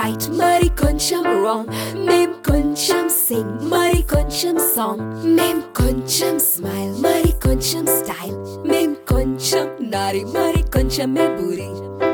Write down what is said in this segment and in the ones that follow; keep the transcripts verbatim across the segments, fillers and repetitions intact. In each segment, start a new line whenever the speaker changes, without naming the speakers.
right, మరి కొంచెం wrong. మేం కొంచెం sing, మరి కొంచెం song. మేం కొంచెం smile, మరి కొంచెం style. మేం కొంచెం naughty, మరి కొంచెం మే booty.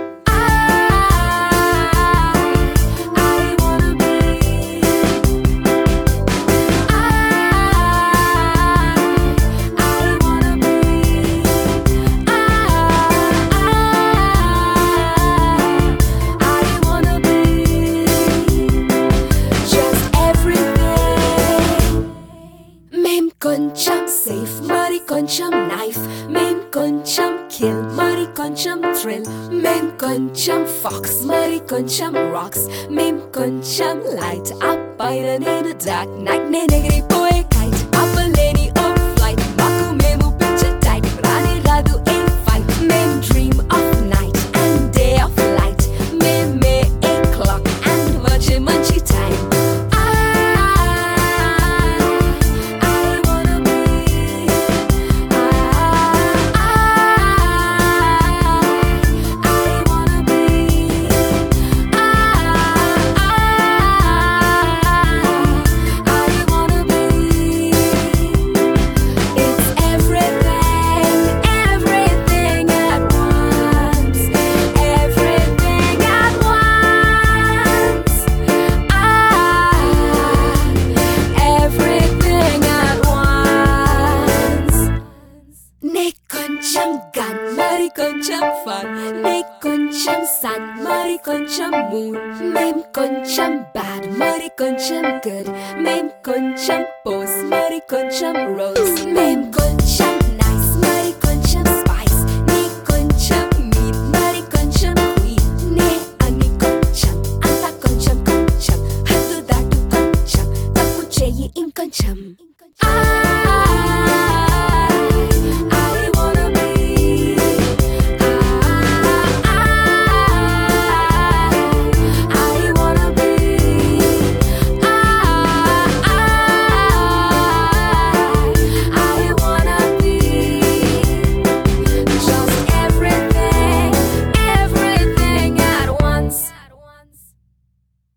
కొంచెం safe, మరి కొంచెం knife. మేం కొంచెం kill, మరి కొంచెం thrill. మేం కొంచెం fox, మరి కొంచెం rocks. మేం కొంచెం light, అబ్బాయిల నేను dark night. నేను ఎగిరిపోయే kite, అవ్వలేని ఓ flight. మాకు మేము పిచ్చ type, రాని రాదు ఏ fight. మేం dream of night and day of light. మేమే ఏ clock and వచ్చే మంచి time. మరి కొంచెం fun, నే కొంచెం sun, మరి కొంచెం moon. మేం కొంచెం bad, మరి కొంచెం good. మేం కొంచెం pose, మరి కొంచెం rose. మేం కొంచెం